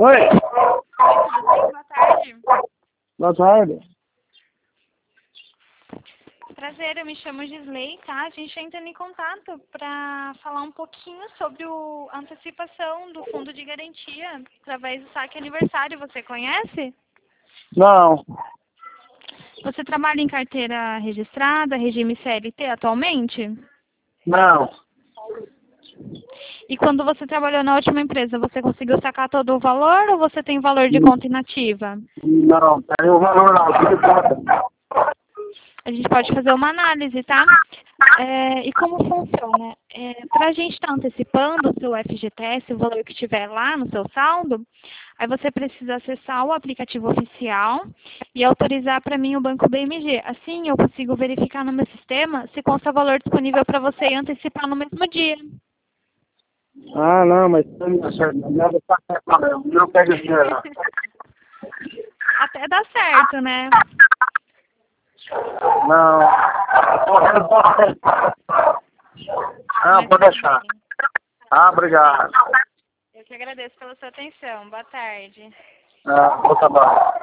Oi, Oi, tudo bem? Boa tarde. boa tarde. Prazer, eu me chamo Gisley, tá? A gente entra em contato para falar um pouquinho sobre a antecipação do fundo de garantia através do saque aniversário. Você conhece? Não, Você trabalha em carteira registrada, regime CLT atualmente? não, E quando você trabalhou na última empresa, você conseguiu sacar todo o valor ou você tem valor de conta inativa? não, tem o valor não, fica quieto. A gente pode fazer uma análise, tá? E como funciona? Para a gente estar antecipando o seu FGTS, o valor que tiver lá no seu saldo, aí você precisa acessar o aplicativo oficial e autorizar para mim o Banco BMG. Assim eu consigo verificar no meu sistema se consta valor disponível para você e antecipar no mesmo dia. Ah, não, mas não certo, nada tá certo, não pega dinheiro. Até dá certo, né? Não, não, Mas pode tudo deixar. bem. Ah, obrigado. Eu que agradeço pela sua atenção. Boa tarde. Ah, bom trabalho.